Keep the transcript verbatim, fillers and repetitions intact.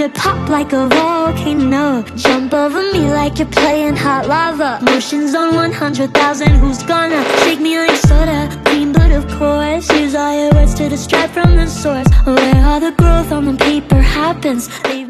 pop like a volcano. Jump over me like you're playing hot lava. Motions on one hundred thousand, who's gonna shake me like soda? Clean but of course, use all your words to distract from the source. Where all the growth on the paper happens. Leave